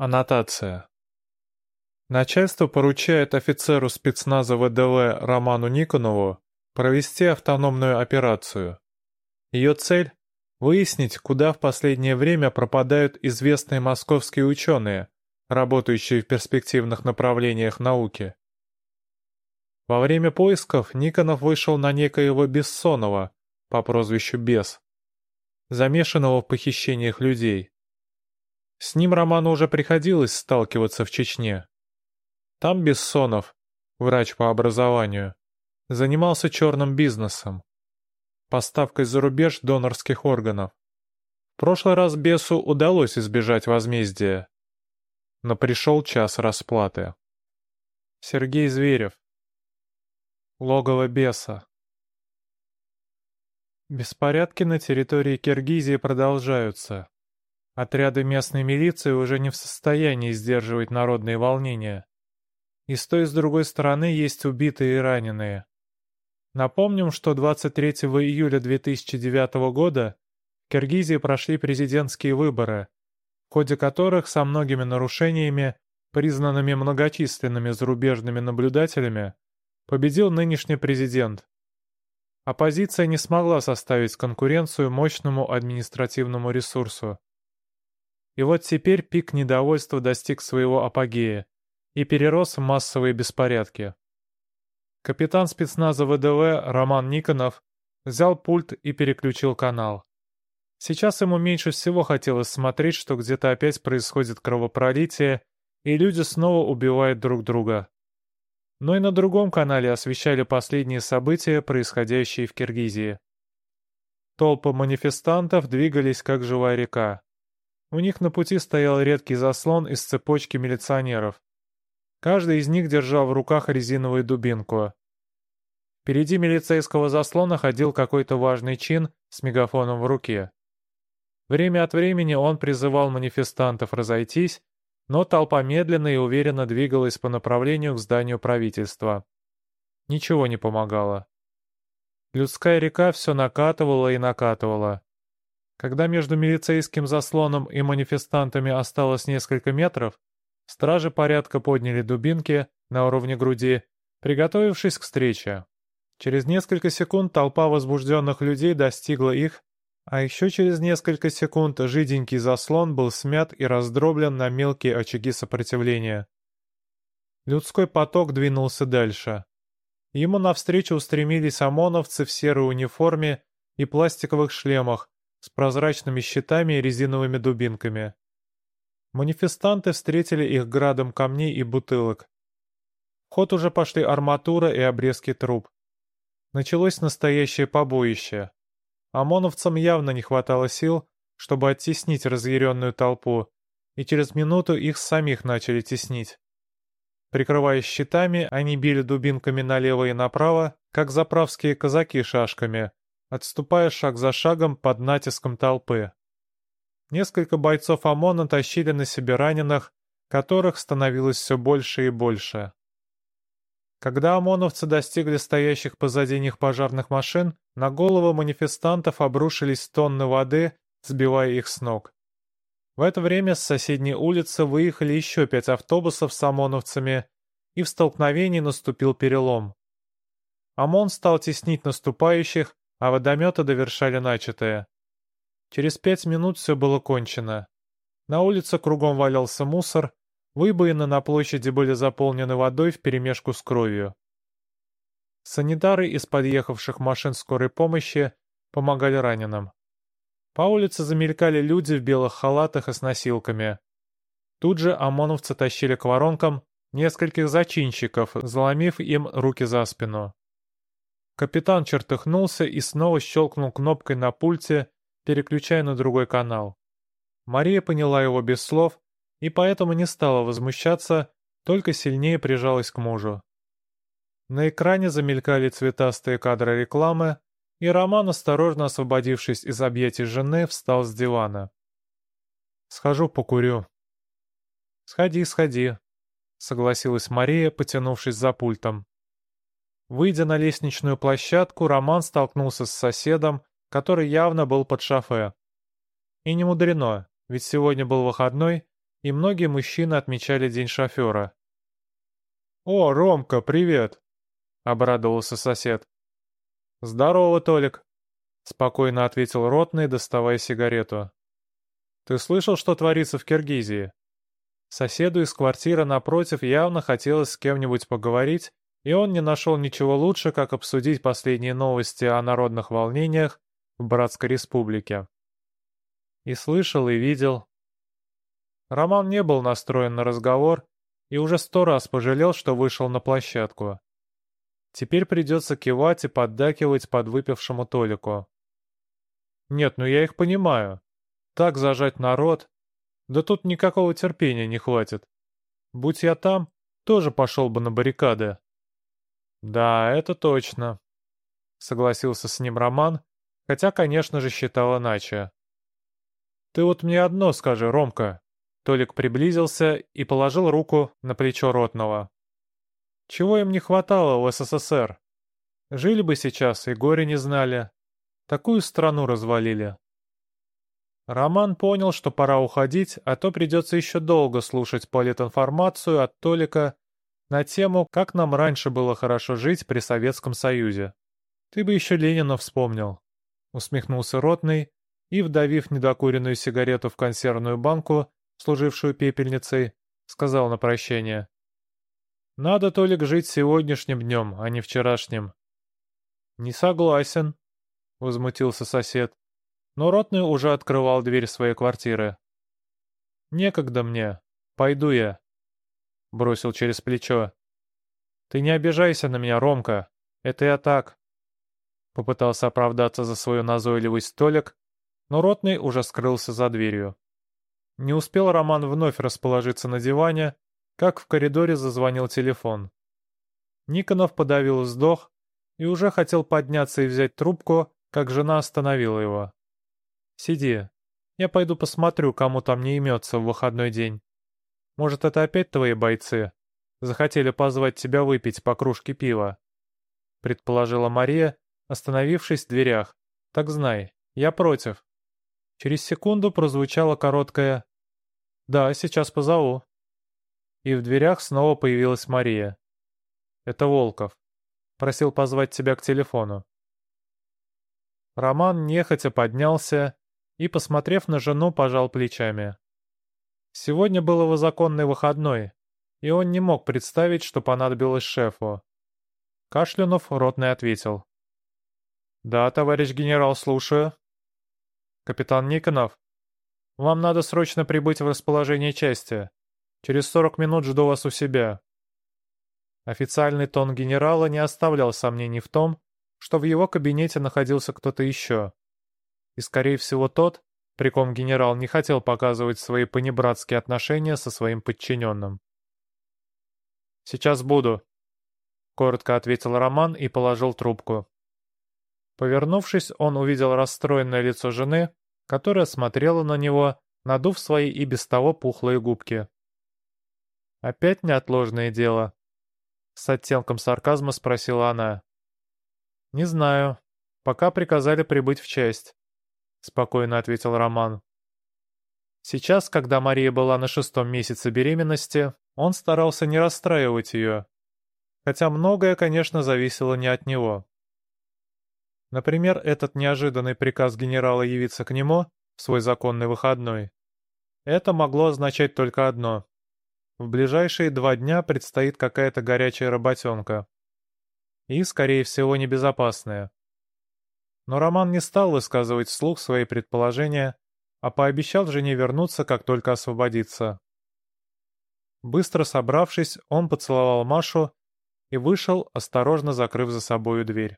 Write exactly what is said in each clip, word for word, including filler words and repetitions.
Аннотация. Начальство поручает офицеру спецназа вэ дэ вэ Роману Никонову провести автономную операцию. Ее цель – выяснить, куда в последнее время пропадают известные московские ученые, работающие в перспективных направлениях науки. Во время поисков Никонов вышел на некоего Бессонова по прозвищу Бес, замешанного в похищениях людей. С ним Роману уже приходилось сталкиваться в Чечне. Там Бессонов, врач по образованию, занимался черным бизнесом, поставкой за рубеж донорских органов. В прошлый раз Бесу удалось избежать возмездия, но пришел час расплаты. Сергей Зверев. Логово Беса. Беспорядки на территории Киргизии продолжаются. Отряды местной милиции уже не в состоянии сдерживать народные волнения. И с той и с другой стороны есть убитые и раненые. Напомним, что двадцать третьего июля две тысячи девятого года в Киргизии прошли президентские выборы, в ходе которых со многими нарушениями, признанными многочисленными зарубежными наблюдателями, победил нынешний президент. Оппозиция не смогла составить конкуренцию мощному административному ресурсу. И вот теперь пик недовольства достиг своего апогея и перерос в массовые беспорядки. Капитан спецназа вэ дэ вэ Роман Никонов взял пульт и переключил канал. Сейчас ему меньше всего хотелось смотреть, что где-то опять происходит кровопролитие, и люди снова убивают друг друга. Но и на другом канале освещали последние события, происходящие в Киргизии. Толпы манифестантов двигались как живая река. У них на пути стоял редкий заслон из цепочки милиционеров. Каждый из них держал в руках резиновую дубинку. Впереди милицейского заслона ходил какой-то важный чин с мегафоном в руке. Время от времени он призывал манифестантов разойтись, но толпа медленно и уверенно двигалась по направлению к зданию правительства. Ничего не помогало. Людская река все накатывала и накатывала. Когда между милицейским заслоном и манифестантами осталось несколько метров, стражи порядка подняли дубинки на уровне груди, приготовившись к встрече. Через несколько секунд толпа возбужденных людей достигла их, а еще через несколько секунд жиденький заслон был смят и раздроблен на мелкие очаги сопротивления. Людской поток двинулся дальше. Ему навстречу устремились ОМОНовцы в серой униформе и пластиковых шлемах, с прозрачными щитами и резиновыми дубинками. Манифестанты встретили их градом камней и бутылок. В ход уже пошли арматура и обрезки труб. Началось настоящее побоище. ОМОНовцам явно не хватало сил, чтобы оттеснить разъяренную толпу, и через минуту их самих начали теснить. Прикрываясь щитами, они били дубинками налево и направо, как заправские казаки шашками, отступая шаг за шагом под натиском толпы. Несколько бойцов ОМОНа тащили на себе раненых, которых становилось все больше и больше. Когда ОМОНовцы достигли стоящих позади них пожарных машин, на головы манифестантов обрушились тонны воды, сбивая их с ног. В это время с соседней улицы выехали еще пять автобусов с ОМОНовцами, и в столкновении наступил перелом. ОМОН стал теснить наступающих, а водометы довершали начатое. Через пять минут все было кончено. На улице кругом валялся мусор, выбоины на площади были заполнены водой вперемешку с кровью. Санитары из подъехавших машин скорой помощи помогали раненым. По улице замелькали люди в белых халатах и с носилками. Тут же ОМОНовцы тащили к воронкам нескольких зачинщиков, заломив им руки за спину. Капитан чертыхнулся и снова щелкнул кнопкой на пульте, переключая на другой канал. Мария поняла его без слов и поэтому не стала возмущаться, только сильнее прижалась к мужу. На экране замелькали цветастые кадры рекламы, и Роман, осторожно освободившись из объятий жены, встал с дивана. «Схожу покурю». «Сходи, сходи», — согласилась Мария, потянувшись за пультом. Выйдя на лестничную площадку, Роман столкнулся с соседом, который явно был под шофе. И не мудрено, ведь сегодня был выходной, и многие мужчины отмечали День шофера. «О, Ромка, привет!» — обрадовался сосед. «Здорово, Толик!» — спокойно ответил ротный, доставая сигарету. «Ты слышал, что творится в Киргизии?» Соседу из квартиры напротив явно хотелось с кем-нибудь поговорить, и он не нашел ничего лучше, как обсудить последние новости о народных волнениях в Братской Республике. И слышал, и видел. Роман не был настроен на разговор и уже сто раз пожалел, что вышел на площадку. Теперь придется кивать и поддакивать подвыпившему Толику. Нет, ну я их понимаю. Так зажать народ. Да тут никакого терпения не хватит. Будь я там, тоже пошел бы на баррикады. Да, это точно. Согласился с ним Роман, хотя, конечно же, считал иначе. Ты вот мне одно скажи, Ромка. Толик приблизился и положил руку на плечо ротного. Чего им не хватало в СССР? Жили бы сейчас и горе не знали. Такую страну развалили. Роман понял, что пора уходить, а то придется еще долго слушать политинформацию от Толика на тему, как нам раньше было хорошо жить при Советском Союзе. Ты бы еще Ленина вспомнил. Усмехнулся ротный и, вдавив недокуренную сигарету в консервную банку, служившую пепельницей, сказал на прощание. Надо, Толик, жить сегодняшним днем, а не вчерашним. Не согласен, возмутился сосед. Но ротный уже открывал дверь своей квартиры. «Некогда мне. Пойду я», — бросил через плечо. «Ты не обижайся на меня, Ромка. Это я так». Попытался оправдаться за свою назойливость Толик, но ротный уже скрылся за дверью. Не успел Роман вновь расположиться на диване, как в коридоре зазвонил телефон. Никонов подавил вздох и уже хотел подняться и взять трубку, как жена остановила его. «Сиди. Я пойду посмотрю, кому там не имется в выходной день. Может, это опять твои бойцы? Захотели позвать тебя выпить по кружке пива?» Предположила Мария, остановившись в дверях. «Так знай, я против». Через секунду прозвучало короткое «Да, сейчас позову». И в дверях снова появилась Мария. «Это Волков. Просил позвать тебя к телефону». Роман нехотя поднялся и, посмотрев на жену, пожал плечами. Сегодня был его законный выходной, и он не мог представить, что понадобилось шефу. Кашлянув, ротный ответил. «Да, товарищ генерал, слушаю». «Капитан Никонов, вам надо срочно прибыть в расположение части. Через сорок минут жду вас у себя». Официальный тон генерала не оставлял сомнений в том, что в его кабинете находился кто-то еще. И, скорее всего, тот, при ком генерал не хотел показывать свои понебратские отношения со своим подчиненным. «Сейчас буду», — коротко ответил Роман и положил трубку. Повернувшись, он увидел расстроенное лицо жены, которая смотрела на него, надув свои и без того пухлые губки. «Опять неотложное дело?» — с оттенком сарказма спросила она. «Не знаю. Пока приказали прибыть в часть», — спокойно ответил Роман. Сейчас, когда Мария была на шестом месяце беременности, он старался не расстраивать ее. Хотя многое, конечно, зависело не от него. Например, этот неожиданный приказ генерала явиться к нему в свой законный выходной. Это могло означать только одно. В ближайшие два дня предстоит какая-то горячая работенка. И, скорее всего, небезопасная. Но Роман не стал высказывать вслух свои предположения, а пообещал жене вернуться, как только освободится. Быстро собравшись, он поцеловал Машу и вышел, осторожно закрыв за собою дверь.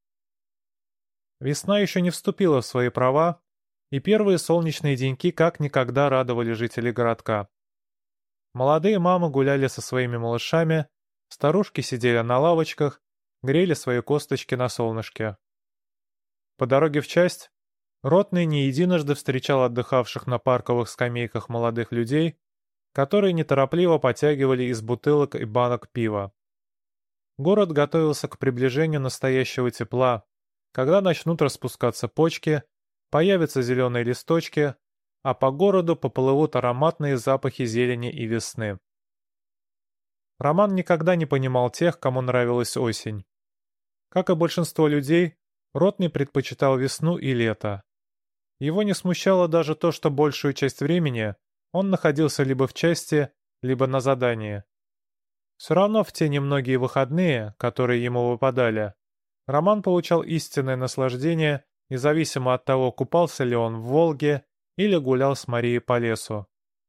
Весна еще не вступила в свои права, и первые солнечные деньки как никогда радовали жителей городка. Молодые мамы гуляли со своими малышами, старушки сидели на лавочках, грели свои косточки на солнышке. По дороге в часть ротный не единожды встречал отдыхавших на парковых скамейках молодых людей, которые неторопливо потягивали из бутылок и банок пива. Город готовился к приближению настоящего тепла, когда начнут распускаться почки, появятся зеленые листочки, а по городу поплывут ароматные запахи зелени и весны. Роман никогда не понимал тех, кому нравилась осень. Как и большинство людей, Ротный предпочитал весну и лето. Его не смущало даже то, что большую часть времени он находился либо в части, либо на задании. Все равно в те немногие выходные, которые ему выпадали, Роман получал истинное наслаждение, независимо от того, купался ли он в Волге или гулял с Марией по лесу.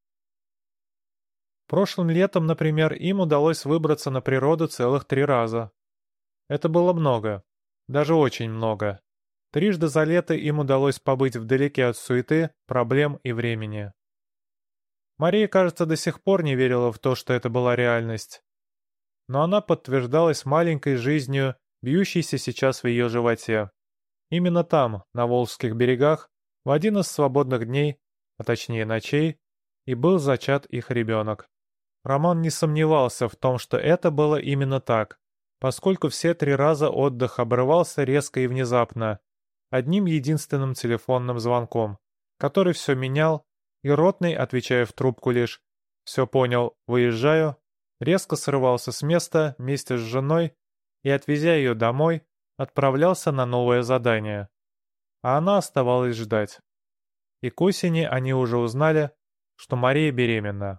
Прошлым летом, например, им удалось выбраться на природу целых три раза. Это было много, даже очень много. Трижды за лето им удалось побыть вдалеке от суеты, проблем и времени. Мария, кажется, до сих пор не верила в то, что это была реальность. Но она подтверждалась маленькой жизнью, бьющейся сейчас в ее животе. Именно там, на Волжских берегах, в один из свободных дней, а точнее ночей, и был зачат их ребенок. Роман не сомневался в том, что это было именно так, поскольку все три раза отдых обрывался резко и внезапно, одним единственным телефонным звонком, который все менял, и Ротный, отвечая в трубку лишь «все понял, выезжаю», резко срывался с места вместе с женой и, отвезя ее домой, отправлялся на новое задание. А она оставалась ждать. И к осени они уже узнали, что Мария беременна.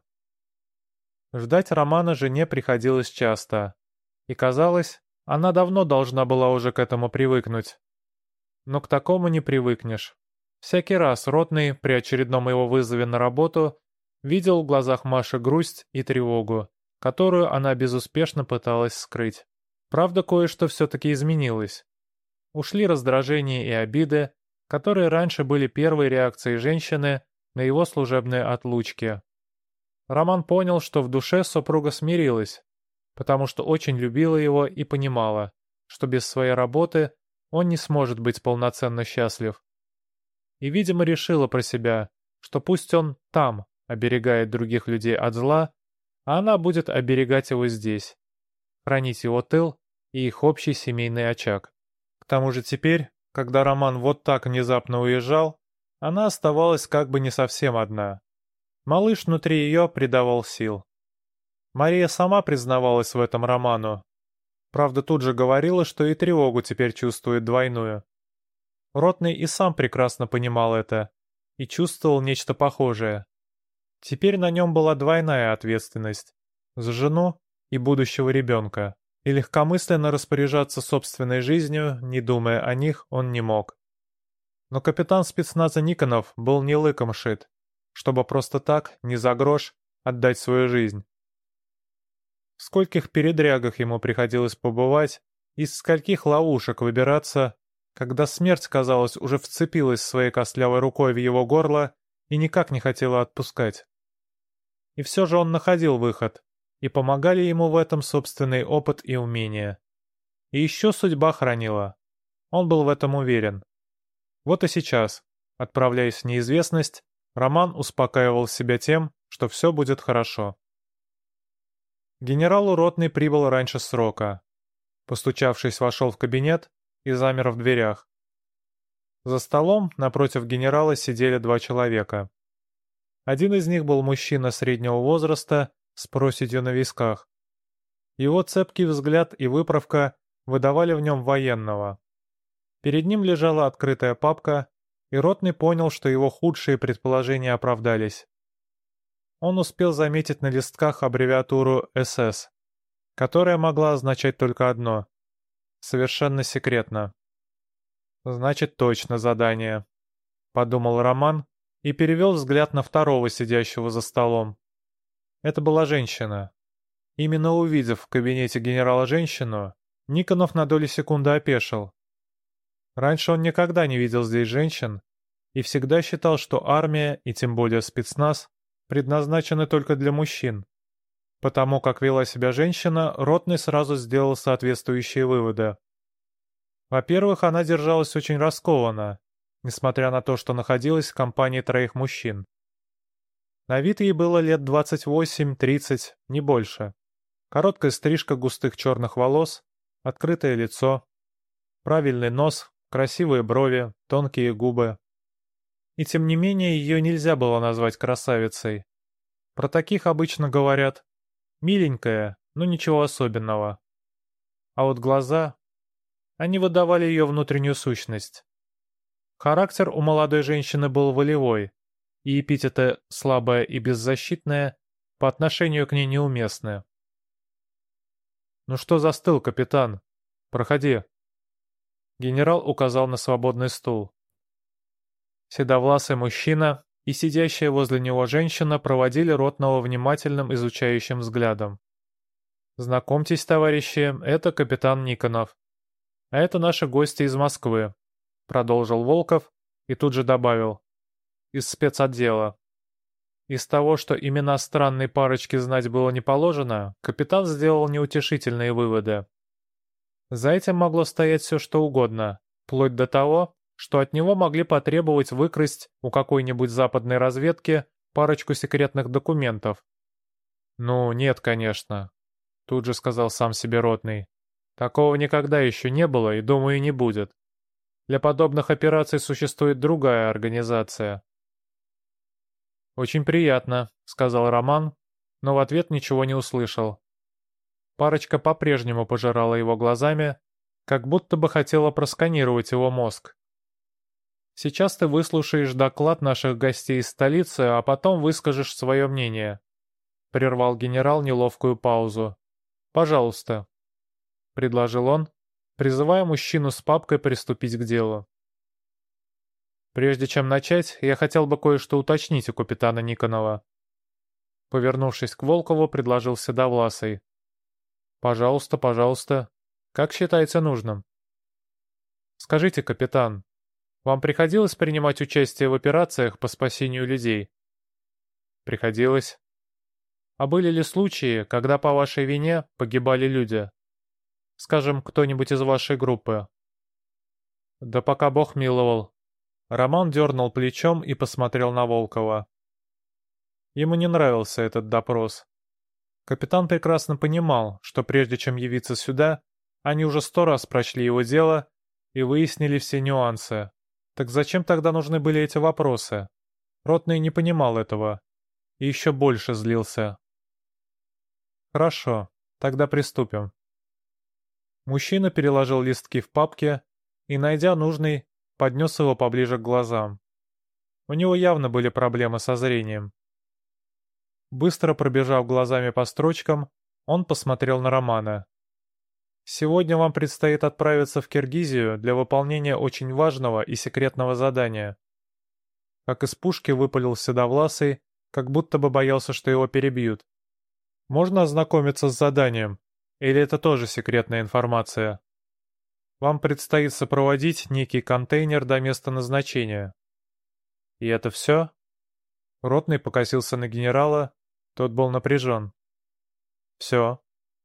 Ждать Романа жене приходилось часто. И казалось, она давно должна была уже к этому привыкнуть. Но к такому не привыкнешь. Всякий раз Ротный при очередном его вызове на работу видел в глазах Маши грусть и тревогу, которую она безуспешно пыталась скрыть. Правда, кое-что все-таки изменилось. Ушли раздражения и обиды, которые раньше были первой реакцией женщины на его служебные отлучки. Роман понял, что в душе супруга смирилась, потому что очень любила его и понимала, что без своей работы он не сможет быть полноценно счастлив. И, видимо, решила про себя, что пусть он там оберегает других людей от зла, а она будет оберегать его здесь, хранить его тыл и их общий семейный очаг. К тому же теперь, когда Роман вот так внезапно уезжал, она оставалась как бы не совсем одна. Малыш внутри ее придавал сил. Мария сама признавалась в этом Роману. Правда, тут же говорила, что и тревогу теперь чувствует двойную. Ротный и сам прекрасно понимал это и чувствовал нечто похожее. Теперь на нем была двойная ответственность за жену и будущего ребенка, и легкомысленно распоряжаться собственной жизнью, не думая о них, он не мог. Но капитан спецназа Никонов был не лыком шит, чтобы просто так, не за грош, отдать свою жизнь. В скольких передрягах ему приходилось побывать, из скольких ловушек выбираться, когда смерть, казалось, уже вцепилась своей костлявой рукой в его горло и никак не хотела отпускать. И все же он находил выход, и помогали ему в этом собственный опыт и умения. И еще судьба хранила. Он был в этом уверен. Вот и сейчас, отправляясь в неизвестность, Роман успокаивал себя тем, что все будет хорошо. Генерал Ротный прибыл раньше срока. Постучавшись, вошел в кабинет и замер в дверях. За столом напротив генерала сидели два человека. Один из них был мужчина среднего возраста с проседью на висках. Его цепкий взгляд и выправка выдавали в нем военного. Перед ним лежала открытая папка, и Ротный понял, что его худшие предположения оправдались. Он успел заметить на листках аббревиатуру эс эс, которая могла означать только одно — совершенно секретно. «Значит, точно задание», — подумал Роман и перевел взгляд на второго сидящего за столом. Это была женщина. Именно увидев в кабинете генерала женщину, Никонов на долю секунды опешил. Раньше он никогда не видел здесь женщин и всегда считал, что армия, и тем более спецназ, предназначены только для мужчин. Потому как вела себя женщина, Ротный сразу сделал соответствующие выводы. Во-первых, она держалась очень раскованно, несмотря на то, что находилась в компании троих мужчин. На вид ей было лет двадцать восемь-тридцать, не больше. Короткая стрижка густых черных волос, открытое лицо, правильный нос, красивые брови, тонкие губы. И тем не менее ее нельзя было назвать красавицей. Про таких обычно говорят «миленькая, но ничего особенного». А вот глаза, они выдавали ее внутреннюю сущность. Характер у молодой женщины был волевой, и эпитеты «слабая» и «беззащитная» по отношению к ней неуместны. «Ну что застыл, капитан? Проходи». Генерал указал на свободный стул. Седовласый мужчина и сидящая возле него женщина проводили ротного внимательным изучающим взглядом. «Знакомьтесь, товарищи, это капитан Никонов. А это наши гости из Москвы», — продолжил Волков и тут же добавил. «Из спецотдела». Из того, что имена странной парочки знать было не положено, капитан сделал неутешительные выводы. За этим могло стоять все что угодно, вплоть до того, что от него могли потребовать выкрасть у какой-нибудь западной разведки парочку секретных документов. «Ну, нет, конечно», — тут же сказал сам себе ротный. «Такого никогда еще не было и, думаю, не будет. Для подобных операций существует другая организация». «Очень приятно», — сказал Роман, но в ответ ничего не услышал. Парочка по-прежнему пожирала его глазами, как будто бы хотела просканировать его мозг. «Сейчас ты выслушаешь доклад наших гостей из столицы, а потом выскажешь свое мнение», — прервал генерал неловкую паузу. «Пожалуйста», — предложил он, призывая мужчину с папкой приступить к делу. «Прежде чем начать, я хотел бы кое-что уточнить у капитана Никонова». Повернувшись к Волкову, предложил Седовласый. «Пожалуйста, пожалуйста. Как считаете нужным?» «Скажите, капитан, вам приходилось принимать участие в операциях по спасению людей?» «Приходилось». «А были ли случаи, когда по вашей вине погибали люди? Скажем, кто-нибудь из вашей группы?» «Да пока Бог миловал». Роман дернул плечом и посмотрел на Волкова. Ему не нравился этот допрос. Капитан прекрасно понимал, что прежде чем явиться сюда, они уже сто раз прочли его дело и выяснили все нюансы. Так зачем тогда нужны были эти вопросы? Ротный не понимал этого и еще больше злился. «Хорошо, тогда приступим». Мужчина переложил листки в папке и, найдя нужный, поднес его поближе к глазам. У него явно были проблемы со зрением. Быстро пробежав глазами по строчкам, он посмотрел на Романа. «Сегодня вам предстоит отправиться в Киргизию для выполнения очень важного и секретного задания». Как из пушки выпалил Седовласый, как будто бы боялся, что его перебьют. «Можно ознакомиться с заданием? Или это тоже секретная информация?» «Вам предстоит сопроводить некий контейнер до места назначения». «И это все?» Ротный покосился на генерала, тот был напряжен. «Все».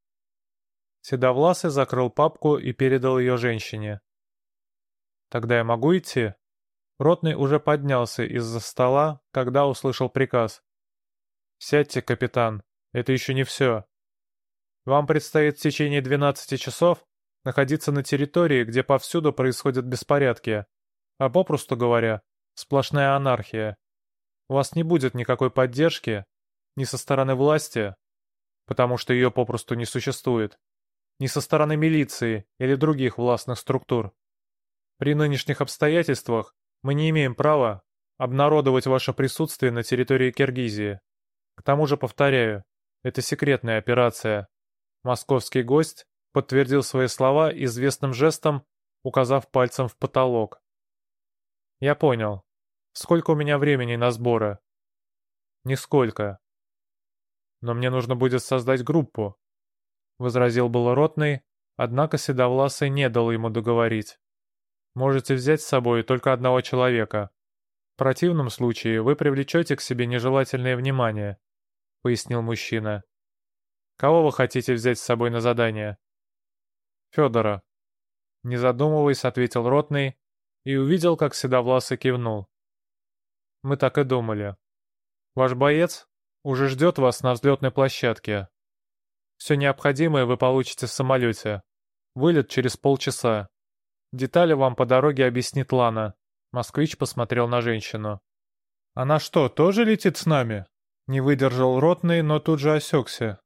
Седовласый закрыл папку и передал ее женщине. «Тогда я могу идти?» Ротный уже поднялся из-за стола, когда услышал приказ. «Сядьте, капитан, это еще не все. Вам предстоит в течение двенадцати часов находиться на территории, где повсюду происходят беспорядки, а попросту говоря, сплошная анархия. У вас не будет никакой поддержки ни со стороны власти, потому что ее попросту не существует, ни со стороны милиции или других властных структур. При нынешних обстоятельствах мы не имеем права обнародовать ваше присутствие на территории Киргизии. К тому же, повторяю, это секретная операция». Московский гость подтвердил свои слова известным жестом, указав пальцем в потолок. «Я понял. Сколько у меня времени на сборы?» «Нисколько. Но мне нужно будет создать группу», — возразил было ротный, однако Седовласый не дал ему договорить. «Можете взять с собой только одного человека. В противном случае вы привлечете к себе нежелательное внимание», — пояснил мужчина. «Кого вы хотите взять с собой на задание?» «Федора». Не задумываясь, ответил ротный и увидел, как Седовласый кивнул. «Мы так и думали. Ваш боец уже ждет вас на взлетной площадке. Все необходимое вы получите в самолете. Вылет через полчаса. Детали вам по дороге объяснит Лана. Москвич посмотрел на женщину. «Она что, тоже летит с нами?» Не выдержал ротный, но тут же осекся.